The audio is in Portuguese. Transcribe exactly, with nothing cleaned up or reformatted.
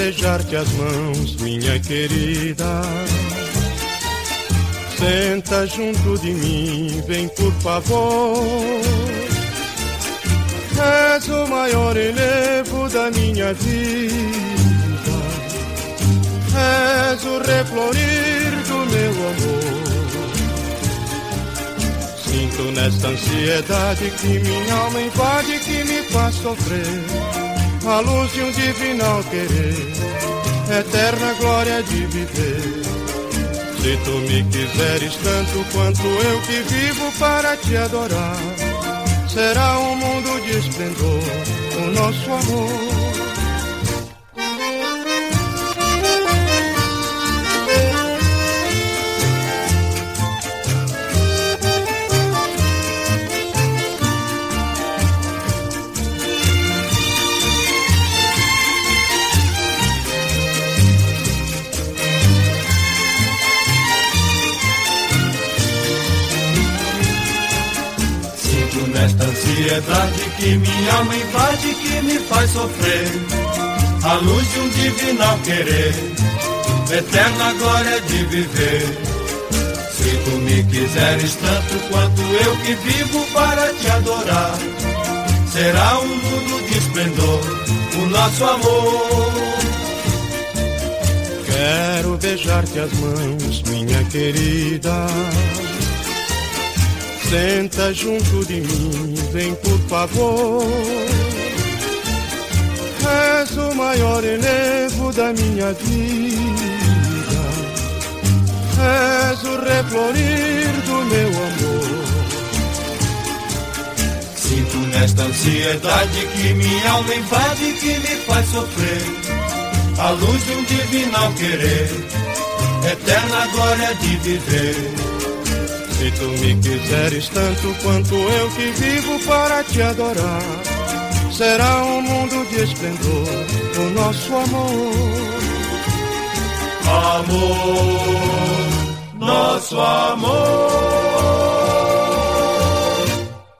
beijar-te as mãos, minha querida. Senta junto de mim, vem por favor. És o maior elevo da minha vida. És o reflorir do meu amor. Sinto nesta ansiedade que minha alma invade, que me faz sofrer. A luz de um divinal querer, eterna glória de viver. Se tu me quiseres tanto quanto eu que vivo para te adorar, será um mundo de esplendor o nosso amor. Nesta ansiedade que minha alma invade, que me faz sofrer, a luz de um divinal querer, eterna glória de viver. Se tu me quiseres tanto quanto eu que vivo para te adorar, será um mundo de esplendor o nosso amor. Quero beijar-te as mãos, minha querida. Senta junto de mim, vem por favor. És o maior elevo da minha vida. És o reflorir do meu amor. Sinto nesta ansiedade que minha alma invade, que me faz sofrer, a luz de um divinal querer, eterna glória de viver. Se tu me quiseres tanto quanto eu que vivo para te adorar, será um mundo de esplendor o nosso amor. Amor, nosso amor.